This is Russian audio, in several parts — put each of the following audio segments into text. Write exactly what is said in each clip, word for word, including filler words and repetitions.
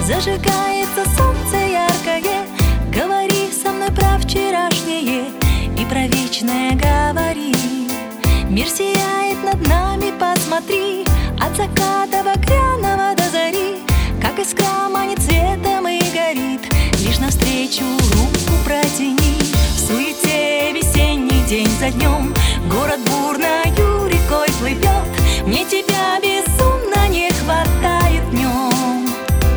Зажигается солнце яркое, говори со мной про вчерашнее и про вечное говори. Мир сияет над нами, посмотри, от заката багряного до зари, как искра манит цветом и горит. Лишь навстречу руку протяни. В суете весенний день за днем, город бурною рекой плывет. Мне тебя безумно не хватает днем.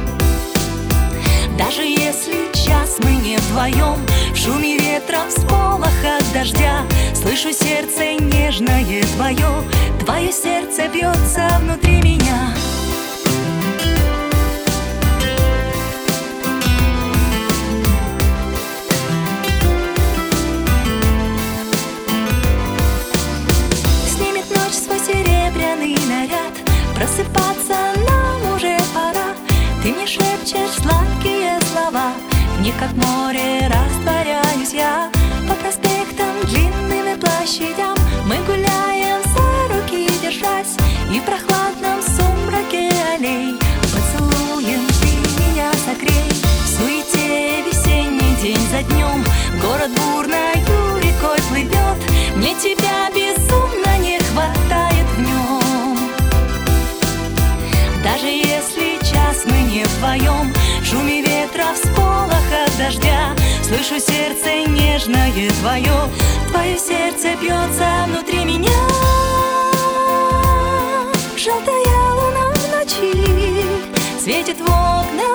Даже если час мы не вдвоем, в шуме ветра, в сполохах дождя, слышу сердце нежное твое, твое сердце бьется внутри меня. Снимет ночь свой серебряный наряд, просыпаться нам уже пора. Ты мне шепчешь сладкие слова, в них как море растворяюсь я. По проспектам, длинным и площадям мы гуляем за руки держась, и в прохладном сумраке аллей поцелуем ты меня согрей. В суете весенний день за днем, город бурною рекой плывет. Мне тебя безумно не хватает в нем. Даже если час мы не вдвоем, в шуме ветра, в сполохах дождя, слышу сердце нежное твое, твое сердце бьется внутри меня. Желтая луна в ночи светит в окна,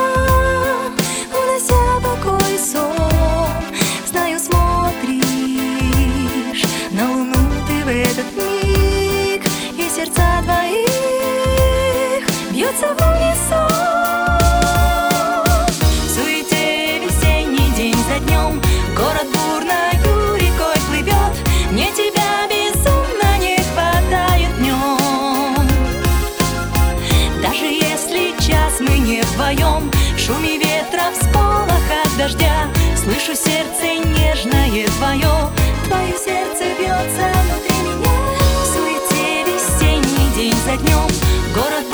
унося покой и сон. Знаю, смотришь на луну ты в этот миг, и сердца двоих бьются в унисон. В суете весенний день за днем, город бурною рекой плывет. Мне тебя безумно не хватает днем. Даже если час мы не вдвоем, в шуме ветра, в сполохах дождя, слышу сердце нежное твое, твое сердце бьется внутри меня. В суете весенний день за днем, город